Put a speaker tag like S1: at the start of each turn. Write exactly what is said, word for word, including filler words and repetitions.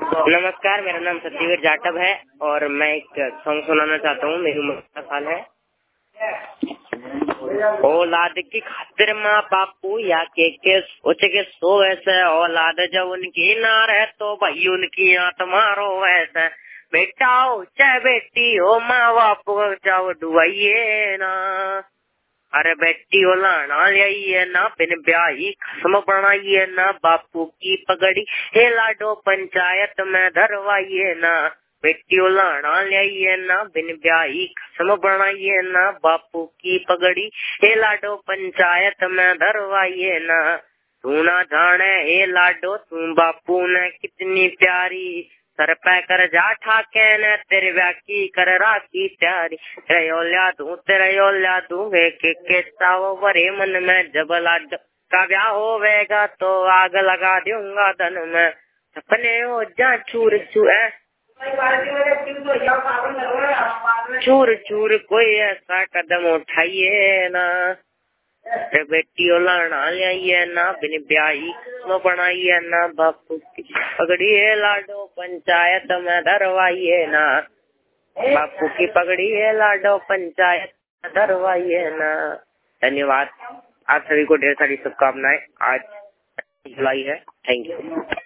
S1: नमस्कार, मेरा नाम सत्यवीर जाटव है और मैं एक सॉन्ग सुनाना चाहता हूँ। मेरी उम्र सत्रह साल है। औलाद की खातिर माँ बापू या के के सोच के सो ऐसे, औलाद जब उनकी ना रहे तो भाई उनकी आत्मा रो ऐसे। बेटा हो चाहे बेटी हो, माँ बाप जाओ डुबाइए ना। अरे बेटी हो लाना लियाइए ना, बिन ब्याही खस्म बनाइए ना। बापू की पगड़ी हे लाडो पंचायत में धरवाइए ना। बेटी हो लाना लियाइए ना, बिन ब्याही खस्म बनाइए ना। बापू की पगड़ी हे लाडो पंचायत में धरवाइए ना। तू ना जाने हे लाडो तू बापू ने कितनी प्यारी, सर पे कर जा ठाके ने तेरे ब्याह की कर राखी प्यारी। तेरे ओल्या दूं तेरे ओल्या दूं के के चाव भरे मन में, जब लाड का ब्याह होवेगा तो आग लगा दूंगा धन में। सपने हो जा चूर चूर चूर चूर कोई ऐसा कदम उठाइए ना। बेटी लाना लियाइए ना, बिन ब्याही खस्म बनाइए ना। बापू की पगड़ी है लाडो पंचायत में धरवाइए ना। बापू की पगड़ी है लाडो पंचायत में धरवाइए ना। धन्यवाद। आप सभी को ढेर सारी शुभकामनाएं। आज जुलाई है। Thank you.